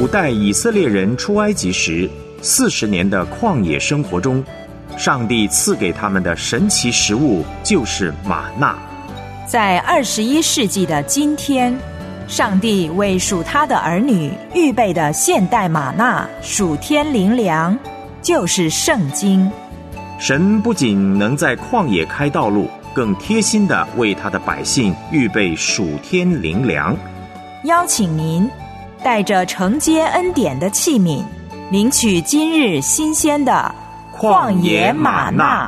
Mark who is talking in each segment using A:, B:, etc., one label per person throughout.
A: 古代以色列人出埃及时40年的旷野生活中，上帝赐给他们的神奇食物就是玛纳。
B: 在21世纪的今天，上帝为属他的儿女预备的现代玛纳属天灵粮，就是圣经。
A: 神不仅能在旷野开道路，更贴心地为他的百姓预备属天灵粮。
B: 邀请您带着承接恩典的器皿，领取今日新鲜的旷野玛纳。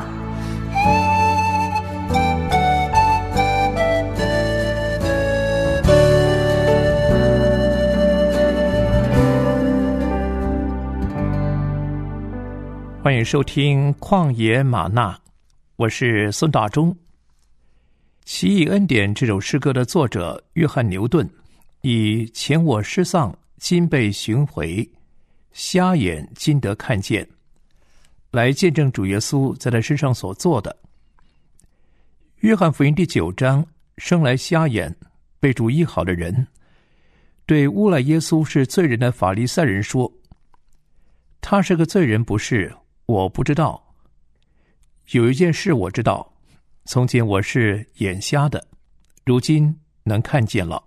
C: 欢迎收听旷野玛纳，我是孙大中。奇异恩典这首诗歌的作者约翰牛顿，以前我失丧，今被寻回，瞎眼今得看见，来见证主耶稣在他身上所做的。约翰福音第9章，生来瞎眼被主医好的人，对诬赖耶稣是罪人的法利赛人说，他是个罪人不是，我不知道。有一件事我知道，从前我是眼瞎的，如今能看见了。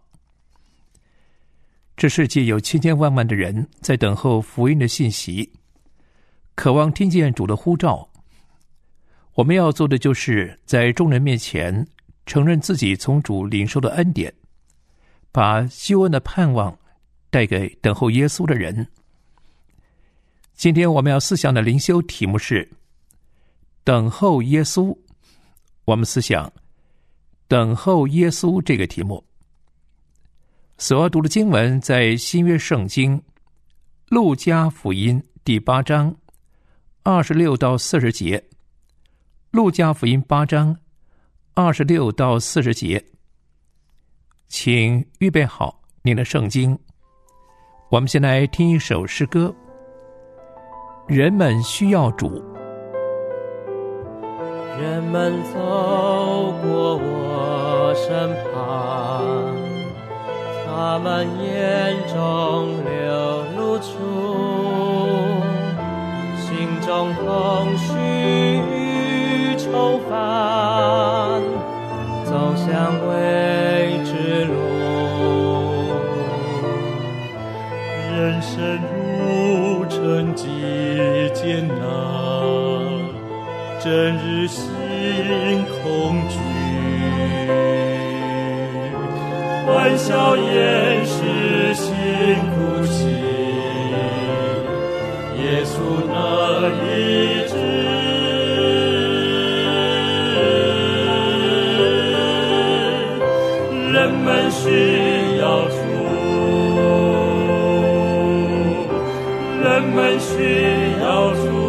C: 这世界有千千万万的人在等候福音的信息，渴望听见主的呼召。我们要做的就是在众人面前承认自己从主领受的恩典，把救恩的盼望带给等候耶稣的人。今天我们要思想的灵修题目是等候耶稣。我们思想等候耶稣这个题目。所要读的经文在新约圣经路加福音第8章26到40节。路加福音8章26到40节。请预备好您的圣经。我们先来听一首诗歌。人们需要主。
D: 人们走过我身旁，他们眼中流露出心中空虚与愁烦，走向未知路。人生如尘极艰难，整日心恐惧，欢笑掩饰心哭泣，耶稣能医治。人们需要主，人们需要主，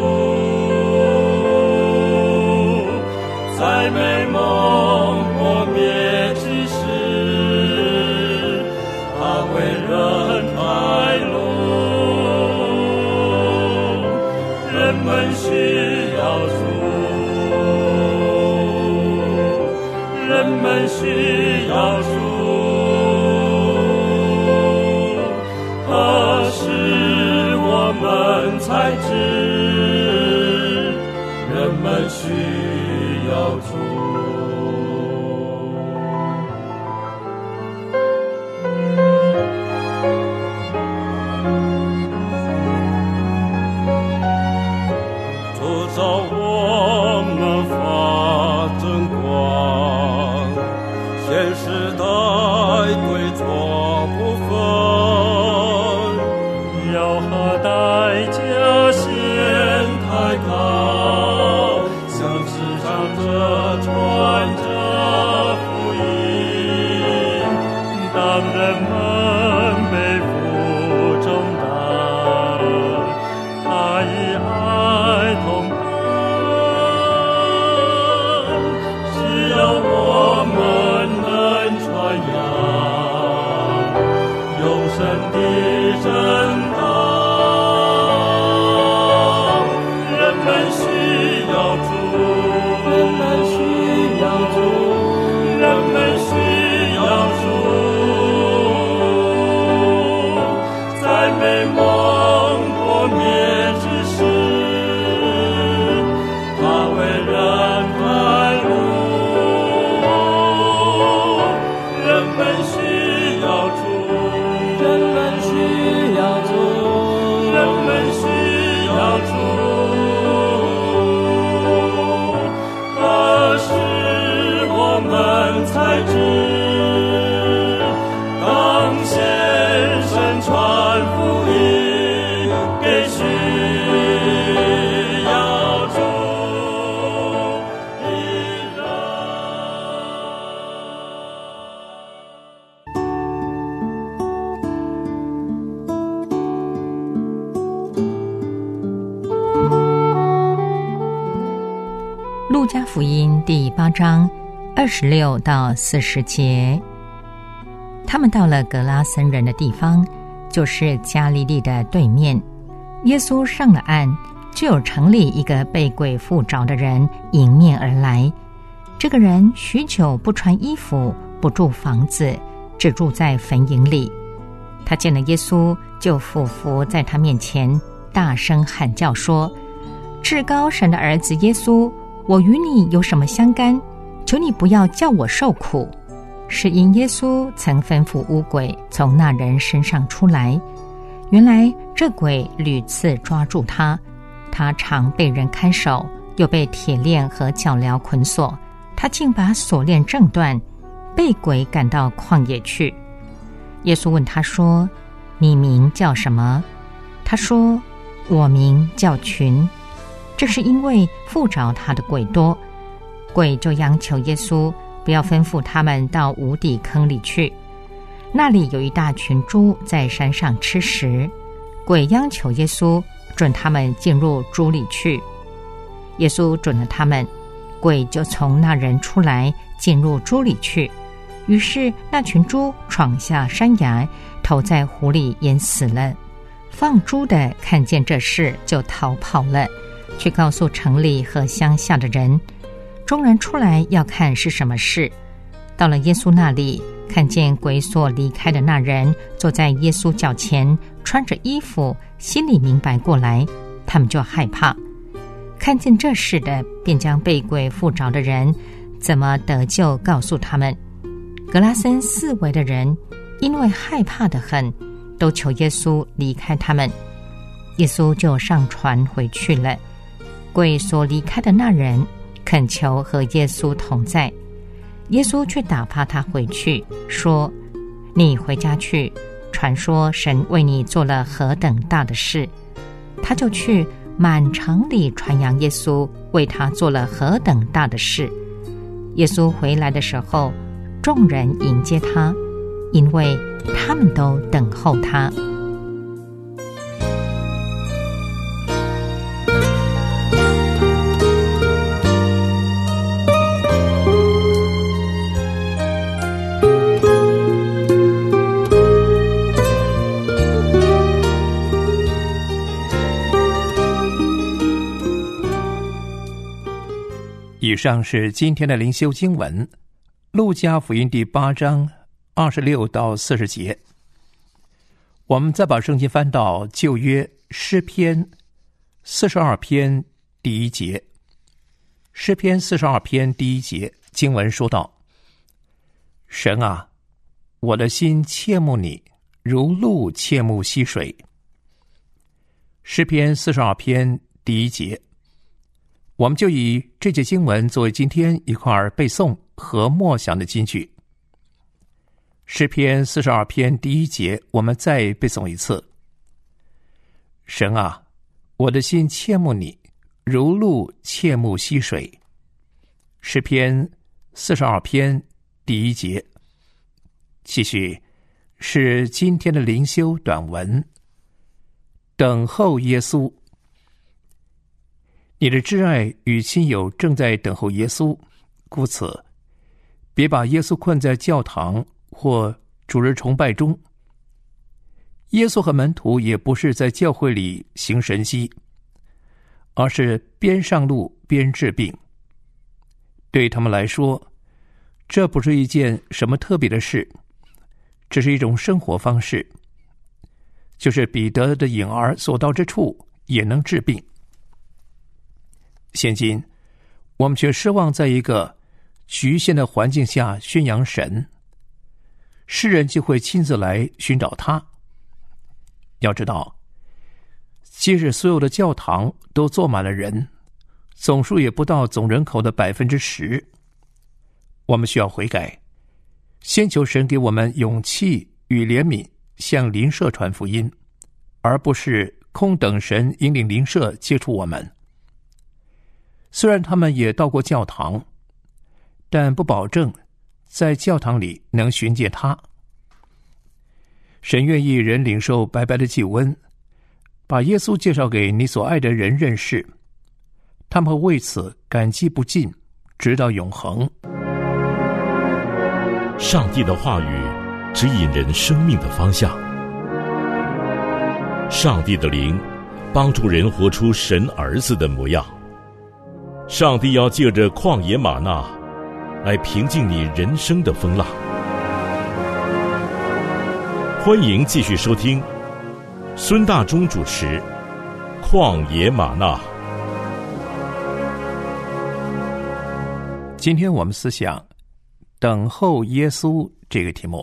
D: 在美梦破灭之时，他为人开路。人们需要主，人们需要主，何时我们才知，人们需要主。主造我们发真光，现时代对错不分，要何代价显太高，像是上这知，当先生传福音给需要主的人。
E: 路加福音第8章26到40节。他们到了格拉森人的地方，就是加利利的对面。耶稣上了岸，就有城里一个被鬼附着的人迎面而来。这个人许久不穿衣服，不住房子，只住在坟茔里。他见了耶稣，就俯伏在他面前，大声喊叫说：至高神的儿子耶稣，我与你有什么相干？求你不要叫我受苦。是因耶稣曾吩咐污鬼从那人身上出来。原来这鬼屡次抓住他，他常被人看守，又被铁链和脚镣捆锁，他竟把锁链挣断，被鬼赶到旷野去。耶稣问他说：你名叫什么？他说：我名叫群。这是因为附着他的鬼多。鬼就央求耶稣不要吩咐他们到无底坑里去，那里有一大群猪在山上吃食。鬼央求耶稣准他们进入猪里去，耶稣准了他们，鬼就从那人出来，进入猪里去。于是那群猪闯下山崖，投在湖里淹死了。放猪的看见这事，就逃跑了，去告诉城里和乡下的人。众人出来要看是什么事，到了耶稣那里，看见鬼所离开的那人坐在耶稣脚前，穿着衣服，心里明白过来，他们就害怕。看见这事的，便将被鬼附着的人怎么得救告诉他们。格拉森四围的人因为害怕得很，都求耶稣离开他们。耶稣就上船回去了。鬼所离开的那人恳求和耶稣同在，耶稣却打发他回去，说：你回家去，传说神为你做了何等大的事。他就去满城里传扬耶稣为他做了何等大的事。耶稣回来的时候，众人迎接他，因为他们都等候他。
C: 以上是今天的灵修经文，路加福音第8章26到40节。我们再把圣经翻到旧约诗篇42篇第1节。诗篇42篇第1节经文说道：神啊，我的心切慕你，如鹿切慕溪水。诗篇42篇第1节，我们就以这节经文作为今天一块背诵和默想的金句。诗篇42篇第1节，我们再背诵一次：神啊，我的心切慕你，如鹿切慕溪水。诗篇42篇第1节。继续是今天的灵修短文，等候耶稣。你的挚爱与亲友正在等候耶稣，故此别把耶稣困在教堂或主日崇拜中。耶稣和门徒也不是在教会里行神迹，而是边上路边治病。对他们来说，这不是一件什么特别的事，这是一种生活方式，就是彼得的影儿所到之处也能治病。现今我们却奢望在一个局限的环境下宣扬神，世人就会亲自来寻找他。要知道，即使所有的教堂都坐满了人，总数也不到总人口的10%。我们需要悔改， 先求神给我们勇气与怜悯，向邻舍传福音，而不是空等神引领邻舍接触我们。虽然他们也到过教堂，但不保证在教堂里能寻见他。神愿意人领受白白的救恩，把耶稣介绍给你所爱的人认识，他们会为此感激不尽，直到永恒。
F: 上帝的话语指引人生命的方向，上帝的灵帮助人活出神儿子的模样。上帝要借着旷野吗哪来平静你人生的风浪。欢迎继续收听孙大中主持《旷野吗哪》。
C: 今天我们思想等候耶稣这个题目。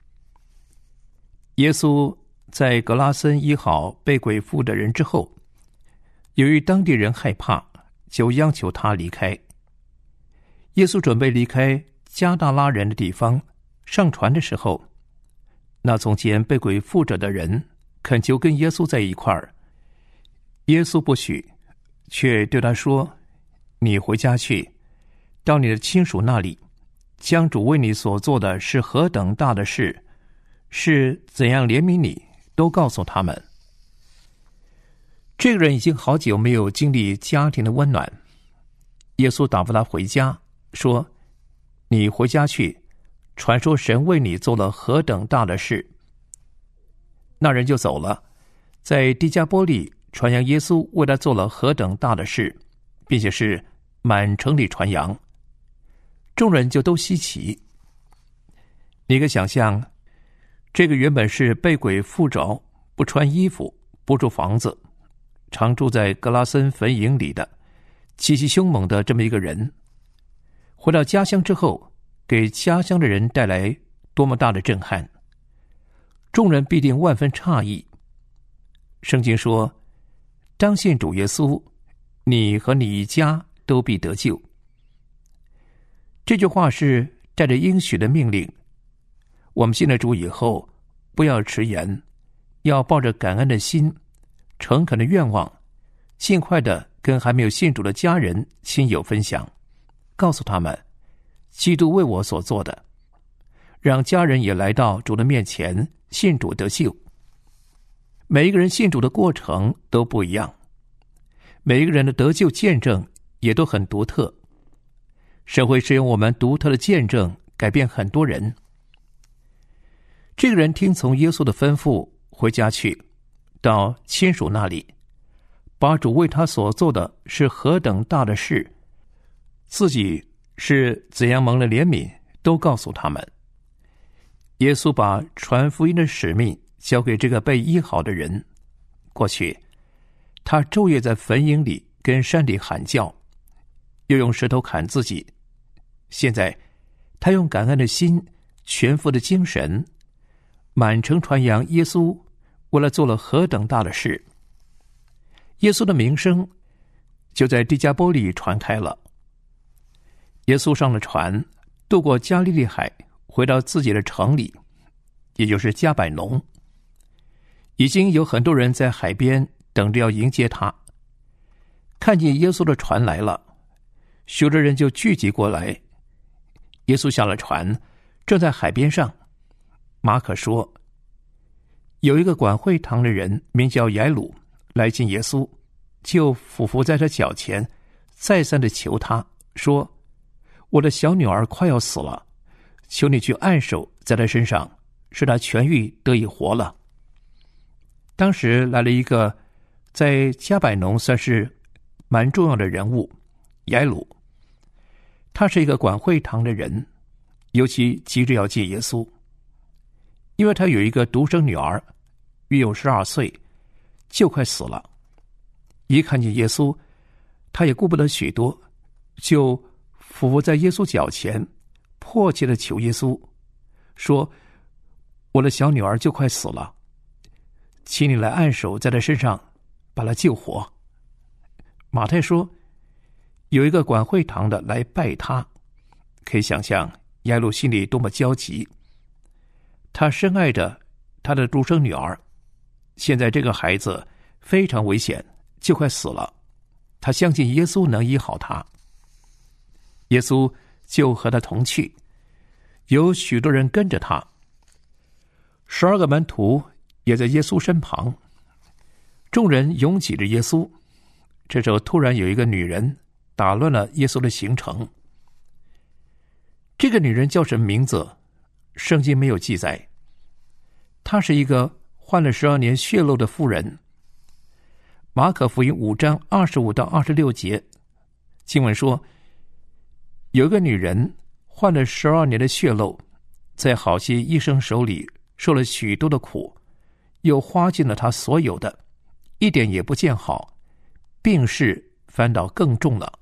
C: 耶稣在格拉森医好被鬼附的人之后，由于当地人害怕，就央求他离开。耶稣准备离开加大拉人的地方，上船的时候，那从前被鬼附着的人恳求跟耶稣在一块儿，耶稣不许，却对他说：你回家去，到你的亲属那里，将主为你所做的是何等大的事，是怎样怜悯你，都告诉他们。这个人已经好久没有经历家庭的温暖，耶稣打发他回家，说：你回家去，传说神为你做了何等大的事。那人就走了，在低加波利传扬耶稣为他做了何等大的事，并且是满城里传扬。众人就都稀奇。你可想象，这个原本是被鬼附着，不穿衣服，不住房子，常住在格拉森坟茔里的气息凶猛的这么一个人，回到家乡之后，给家乡的人带来多么大的震撼，众人必定万分诧异。圣经说：当信主耶稣，你和你一家都必得救。这句话是带着应许的命令，我们信了主以后，不要迟延，要抱着感恩的心，诚恳的愿望，尽快的跟还没有信主的家人亲友分享，告诉他们基督为我所做的，让家人也来到主的面前信主得救。每一个人信主的过程都不一样，每一个人的得救见证也都很独特。神会使用我们独特的见证改变很多人。这个人听从耶稣的吩咐，回家去，到亲属那里，把主为他所做的是何等大的事，自己是怎样蒙了怜悯，都告诉他们。耶稣把传福音的使命交给这个被医好的人。过去他昼夜在坟茔里跟山里喊叫，又用石头砍自己。现在他用感恩的心，全副的精神，满城传扬耶稣为了做了何等大的事。耶稣的名声就在低加波利传开了。耶稣上了船，渡过加利利海，回到自己的城里，也就是加百农。已经有很多人在海边等着要迎接他。看见耶稣的船来了，许多人就聚集过来。耶稣下了船，正在海边上。马可说，有一个管会堂的人名叫雅鲁，来见耶稣，就俯伏在他脚前，再三的求他说：我的小女儿快要死了，求你去按手在他身上，使他痊愈得以活了。当时来了一个在加百农算是蛮重要的人物，雅鲁。他是一个管会堂的人，尤其急着要见耶稣，因为他有一个独生女儿，约有12岁，就快死了。一看见耶稣，他也顾不得许多，就俯伏在耶稣脚前，迫切的求耶稣，说：我的小女儿就快死了，请你来按手在她身上，把她救活。马太说，有一个管会堂的来拜他。可以想象雅鲁心里多么焦急。他深爱着他的独生女儿，现在这个孩子非常危险，就快死了。他相信耶稣能医好他，耶稣就和他同去，有许多人跟着他。12个门徒也在耶稣身旁，众人拥挤着耶稣。这时候突然有一个女人打乱了耶稣的行程。这个女人叫什么名字？圣经没有记载。她是一个患了12年血漏的妇人。马可福音5章25到26节，经文说，有一个女人患了12年的血漏，在好些医生手里受了许多的苦，又花尽了她所有的，一点也不见好，病势反倒更重了。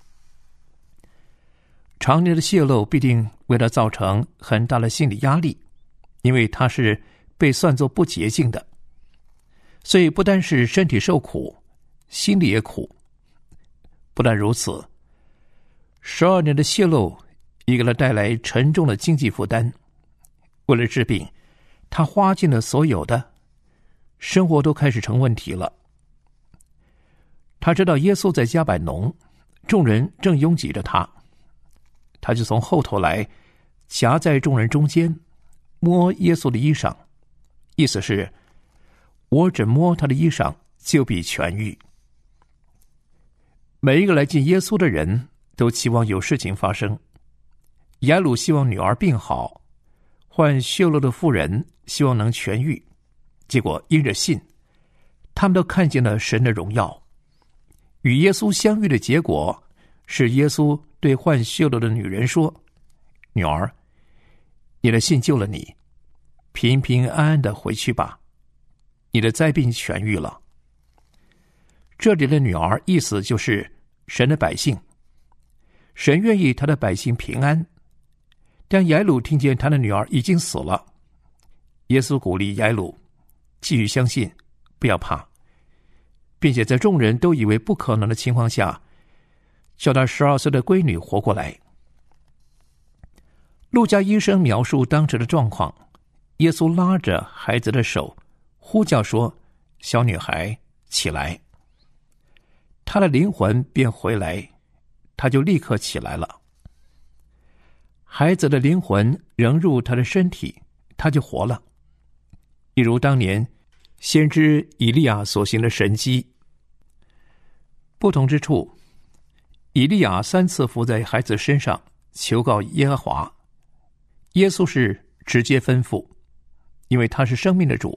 C: 常年的泄漏必定为他造成很大的心理压力，因为他是被算作不洁净的，所以不单是身体受苦，心里也苦。不但如此，12年的泄漏也给他带来沉重的经济负担。为了治病，他花尽了所有的，生活都开始成问题了。他知道耶稣在加百农，众人正拥挤着他，他就从后头来，夹在众人中间，摸耶稣的衣裳，意思是我只摸他的衣裳就必痊愈。每一个来见耶稣的人都期望有事情发生。雅鲁希望女儿病好，患血漏的妇人希望能痊愈，结果因着信，他们都看见了神的荣耀。与耶稣相遇的结果是耶稣对患血漏的女人说，女儿，你的信救了你，平平安安的回去吧，你的灾病痊愈了。这里的女儿意思就是神的百姓，神愿意他的百姓平安。但雅鲁听见他的女儿已经死了，耶稣鼓励雅鲁继续相信，不要怕，并且在众人都以为不可能的情况下，叫他12岁的闺女活过来。路加医生描述当时的状况，耶稣拉着孩子的手，呼叫说，小女孩起来。她的灵魂便回来，她就立刻起来了。孩子的灵魂仍入他的身体，他就活了，一如当年先知以利亚所行的神迹。不同之处，以利亚3次伏在孩子身上求告耶和华，耶稣是直接吩咐，因为他是生命的主。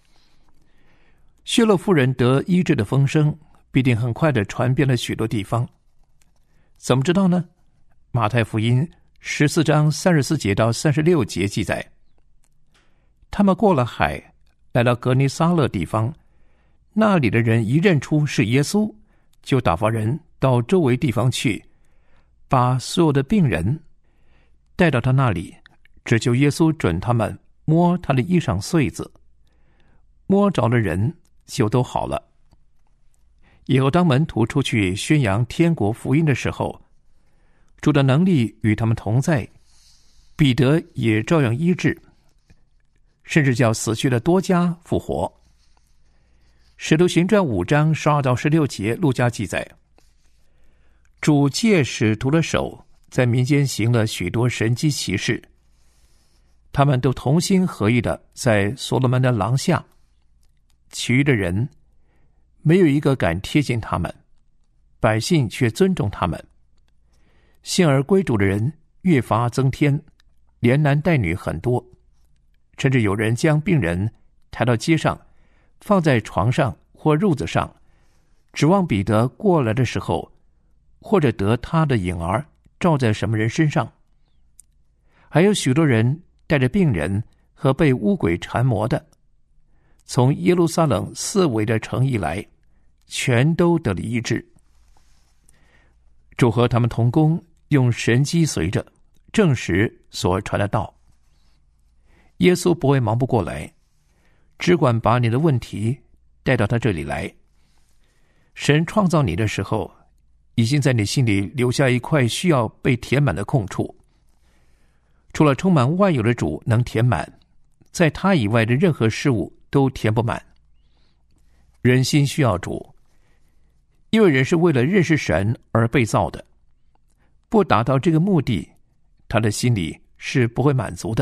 C: 血漏妇人得医治的风声必定很快地传遍了许多地方。怎么知道呢？马太福音14章34节到36节记载，他们过了海，来到格尼撒勒地方，那里的人一认出是耶稣，就打发人到周围地方去，把所有的病人带到他那里，只求耶稣准他们摸他的衣裳穗子，摸着了人就都好了。以后当门徒出去宣扬天国福音的时候，主的能力与他们同在，彼得也照样医治，甚至叫死去的多加复活。使徒行传5章12到16节，路加记载，主借使徒的手在民间行了许多神迹奇事，他们都同心合意的在所罗门的廊下，其余的人没有一个敢贴近他们，百姓却尊重他们。信而归主的人越发增添，连男带女很多，甚至有人将病人抬到街上，放在床上或褥子上，指望彼得过来的时候，或者得他的影儿照在什么人身上。还有许多人带着病人和被污鬼缠磨的，从耶路撒冷四围的城邑来，全都得了医治。主和他们同工，用神机随着，证实所传的道。耶稣不会忙不过来，只管把你的问题带到他这里来。神创造你的时候，已经在你心里留下一块需要被填满的空处。 除了充满万有的主能填满，在他以外的任何事物都填不满。人心需要主，因为人是为了认识神而被造的，不达到这个目的，他的心里是不会满足的。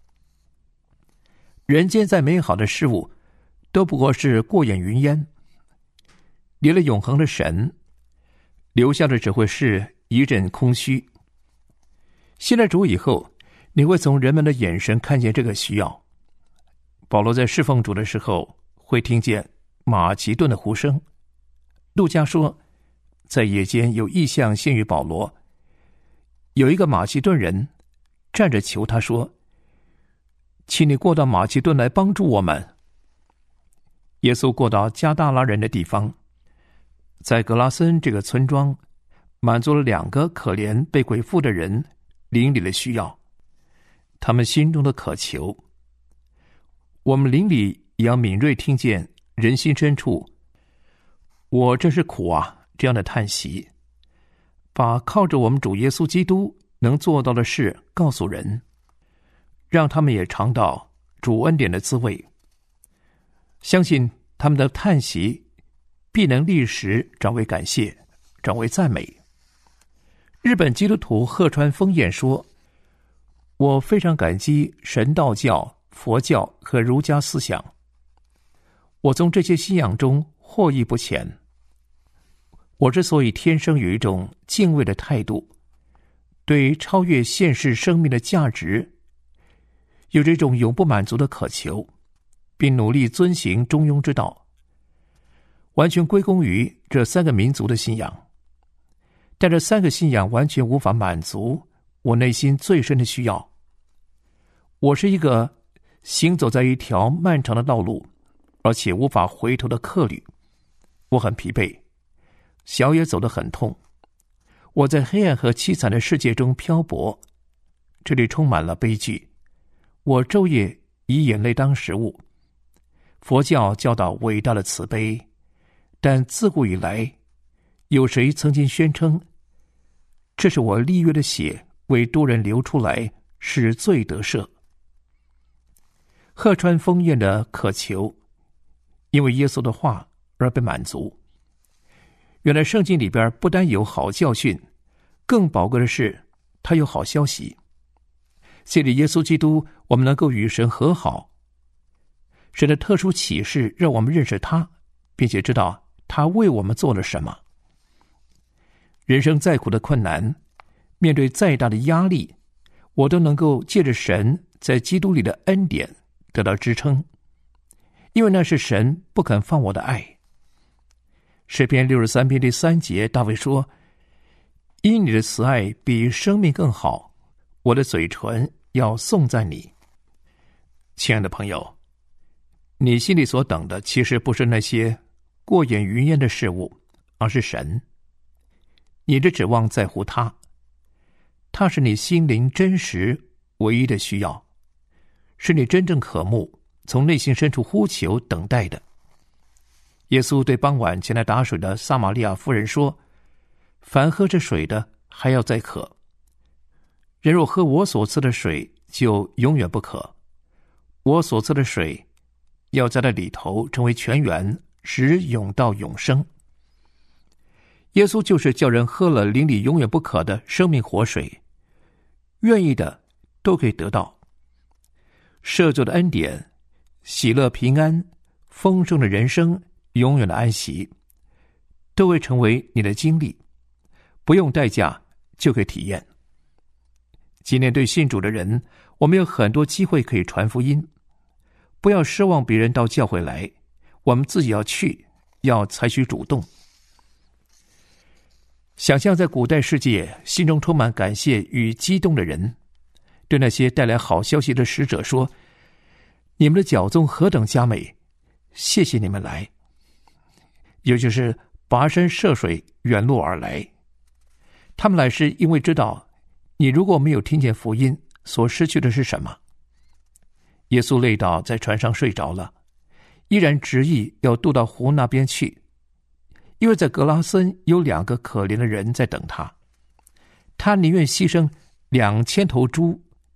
C: 人间再美好的事物都不过是过眼云烟，离了永恒的神，留下的只会是一阵空虚。信了主以后，你会从人们的眼神看见这个需要。保罗在侍奉主的时候，会听见马其顿的呼声。路加说，在夜间有异象现于保罗，有一个马其顿人站着求他说，请你过到马其顿来帮助我们。耶稣过到加大拉人的地方，在格拉森这个村庄，满足了2个可怜被鬼附的人灵里的需要，他们心中的渴求。我们灵里也要敏锐听见人心深处我真是苦啊这样的叹息，把靠着我们主耶稣基督能做到的事告诉人，让他们也尝到主恩典的滋味。相信他们的叹息必能立时转为感谢，转为赞美。日本基督徒鹤川丰彦说，我非常感激神道教、佛教和儒家思想，我从这些信仰中获益不浅。我之所以天生有一种敬畏的态度，对超越现世生命的价值有这种永不满足的渴求，并努力遵行中庸之道，完全归功于这3个民族的信仰。但这3个信仰完全无法满足我内心最深的需要。我是一个行走在一条漫长的道路，而且无法回头的客旅。我很疲惫，脚也走得很痛。我在黑暗和凄惨的世界中漂泊，这里充满了悲剧。我昼夜以眼泪当食物。佛教教导伟大的慈悲，但自古以来，有谁曾经宣称，这是我立约的血为多人流出来，使罪得赦？鹤川丰彦的渴求，因为耶稣的话而被满足。原来圣经里边不单有好教训，更宝贵的是它有好消息。借着耶稣基督，我们能够与神和好。神的特殊启示让我们认识他，并且知道他为我们做了什么。人生再苦的困难，面对再大的压力，我都能够借着神在基督里的恩典得到支撑，因为那是神不肯放我的爱。诗篇63篇第3节，大卫说，因你的慈爱比生命更好，我的嘴唇要颂赞你。亲爱的朋友，你心里所等的其实不是那些过眼云烟的事物，而是神。你的指望在乎他，他是你心灵真实唯一的需要，是你真正渴慕从内心深处呼求等待的。耶稣对傍晚前来打水的撒玛利亚妇人说，凡喝这水的还要再渴，人若喝我所赐的水，就永远不渴。我所赐的水要在那里头成为泉源，使永到永生。耶稣就是叫人喝了灵里永远不渴的生命活水，愿意的都可以得到。赦罪的恩典、喜乐平安、丰盛的人生、永远的安息，都会成为你的经历，不用代价就可以体验。今天对信主的人，我们有很多机会可以传福音，不要奢望别人到教会来，我们自己要去，要采取主动。想象在古代世界，心中充满感谢与激动的人，对那些带来好消息的使者说，你们的脚踪何等佳美，谢谢你们来。也就是跋山涉水远路而来，他们来是因为知道你如果没有听见福音，所失去的是什么。耶稣累到在船上睡着了，依然执意要渡到湖那边去，因为在格拉森有2个可怜的人在等他。他宁愿牺牲2000头猪，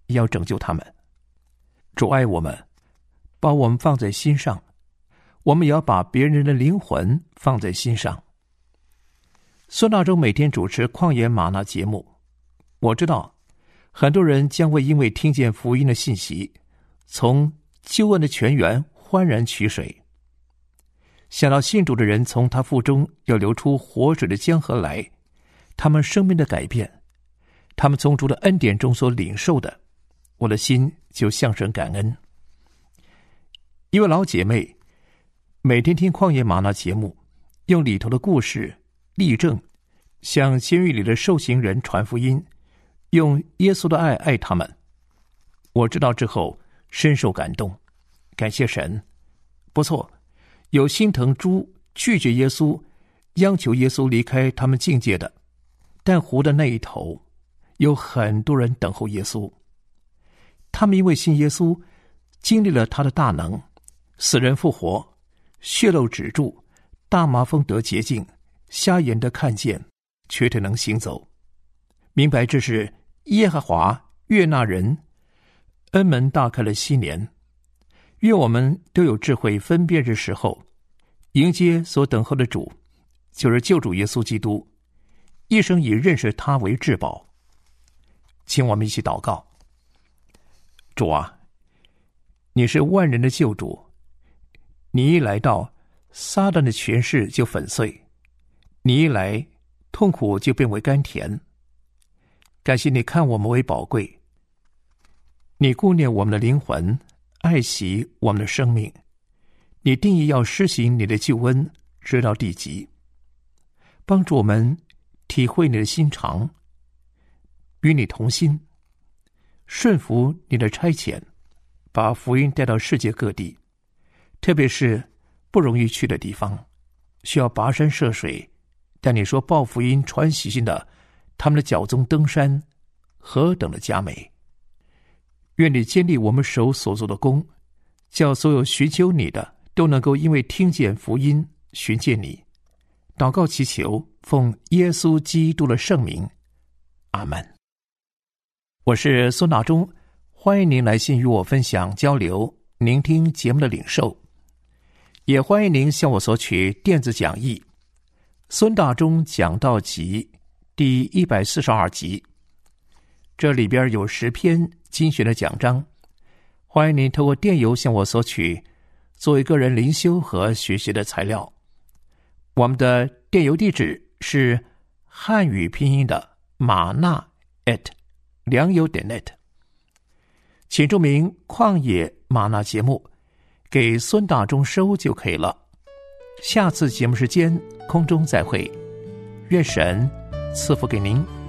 C: 也要拯救他们。主爱我们，把我们放在心上，我们也要把别人的灵魂放在心上。孙大中每天主持旷野吗哪节目，我知道很多人将会因为听见福音的信息，从救恩的泉源欢然取水。想到信主的人从他腹中要流出活水的江河来，他们生命的改变，他们从主的恩典中所领受的，我的心就向神感恩。一位老姐妹每天听旷野吗哪节目，用里头的故事例证，向监狱里的受刑人传福音，用耶稣的爱爱他们。我知道之后深受感动，感谢神。不错，有心疼猪拒绝耶稣，央求耶稣离开他们境界的，但湖的那一头有很多人等候耶稣。他们因为信耶稣，经历了他的大能，死人复活，血漏止住，大麻风得洁净，瞎眼的看见，瘸腿能行走。明白这是耶和华悦纳人，恩门大开了7年。愿我们都有智慧分辨这时候，迎接所等候的主，就是救主耶稣基督，一生以认识他为至宝。请我们一起祷告。主啊，你是万人的救主，你一来到，撒旦的权势就粉碎，你一来，痛苦就变为甘甜。感谢你看我们为宝贵，你顾念我们的灵魂，爱惜我们的生命，你定义要施行你的救恩，直到地极，帮助我们体会你的心肠，与你同心，顺服你的差遣，把福音带到世界各地，特别是不容易去的地方，需要跋山涉水，但你说报福音传喜信的，他们的脚踪登山，何等的佳美。愿你坚立我们手所做的工，叫所有寻求你的都能够因为听见福音寻见你。祷告祈求，奉耶稣基督的圣名，阿们。我是孙大中，欢迎您来信与我分享交流，聆听节目的领受，也欢迎您向我索取电子讲义《孙大中讲道集》第142集，这里边有10篇精选的讲章，欢迎您透过电邮向我索取，作为个人灵修和学习的材料。我们的电邮地址是汉语拼音的玛纳良友.net， 请注明旷野吗哪节目，给孙大中收就可以了。下次节目时间空中再会，愿神赐福给您。